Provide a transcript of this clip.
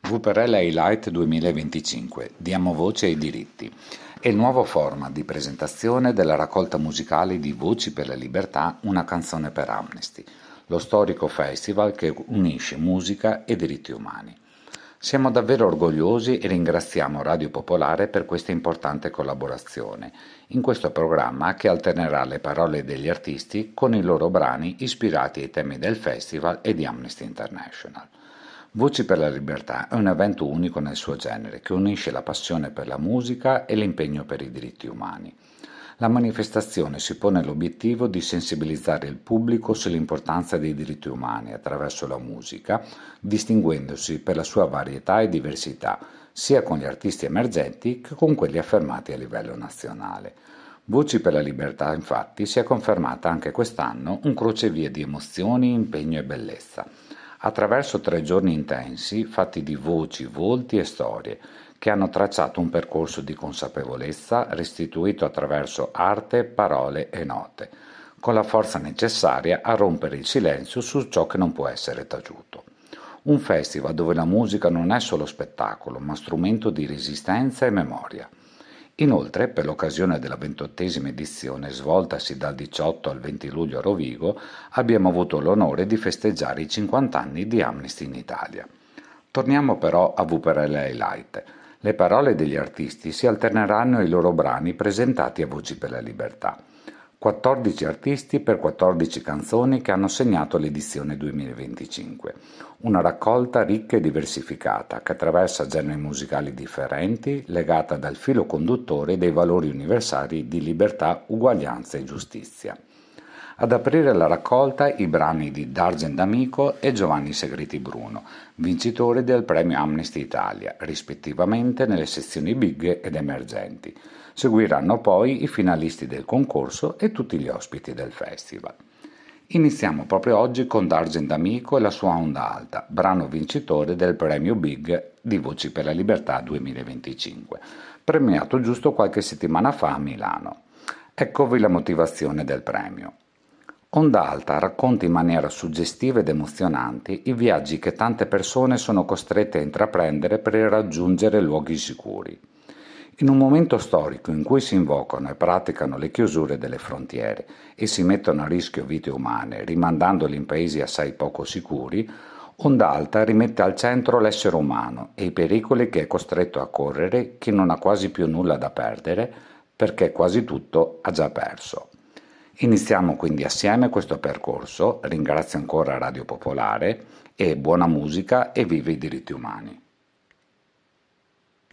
Wupperale Highlight 2025. Diamo voce ai diritti. È il nuovo format di presentazione della raccolta musicale di Voci per la Libertà, una canzone per Amnesty, lo storico festival che unisce musica e diritti umani. Siamo davvero orgogliosi e ringraziamo Radio Popolare per questa importante collaborazione in questo programma che alternerà le parole degli artisti con i loro brani ispirati ai temi del festival e di Amnesty International. Voci per la Libertà è un evento unico nel suo genere che unisce la passione per la musica e l'impegno per i diritti umani. La manifestazione si pone l'obiettivo di sensibilizzare il pubblico sull'importanza dei diritti umani attraverso la musica, distinguendosi per la sua varietà e diversità, sia con gli artisti emergenti che con quelli affermati a livello nazionale. Voci per la Libertà, infatti, si è confermata anche quest'anno un crocevia di emozioni, impegno e bellezza, attraverso 3 giorni intensi fatti di voci, volti e storie, che hanno tracciato un percorso di consapevolezza restituito attraverso arte, parole e note, con la forza necessaria a rompere il silenzio su ciò che non può essere taciuto. Un festival dove la musica non è solo spettacolo, ma strumento di resistenza e memoria. Inoltre, per l'occasione della 28ª edizione, svoltasi dal 18 al 20 luglio a Rovigo, abbiamo avuto l'onore di festeggiare i 50 anni di Amnesty in Italia. Torniamo però a Wupperale Highlight. Le parole degli artisti si alterneranno ai loro brani presentati a Voci per la Libertà. 14 artisti per 14 canzoni che hanno segnato l'edizione 2025. Una raccolta ricca e diversificata che attraversa generi musicali differenti, legata dal filo conduttore dei valori universali di libertà, uguaglianza e giustizia. Ad aprire la raccolta i brani di D'Argent D'Amico e Giovanni Segreti Bruno, vincitori del premio Amnesty Italia, rispettivamente nelle sezioni Big ed Emergenti. Seguiranno poi i finalisti del concorso e tutti gli ospiti del festival. Iniziamo proprio oggi con D'Argent D'Amico e la sua Onda Alta, brano vincitore del premio Big di Voci per la Libertà 2025, premiato giusto qualche settimana fa a Milano. Eccovi la motivazione del premio. Onda Alta racconta in maniera suggestiva ed emozionante i viaggi che tante persone sono costrette a intraprendere per raggiungere luoghi sicuri. In un momento storico in cui si invocano e praticano le chiusure delle frontiere e si mettono a rischio vite umane, rimandandoli in paesi assai poco sicuri, Onda Alta rimette al centro l'essere umano e i pericoli che è costretto a correre chi non ha quasi più nulla da perdere perché quasi tutto ha già perso. Iniziamo quindi assieme questo percorso, ringrazio ancora Radio Popolare e buona musica e viva i diritti umani.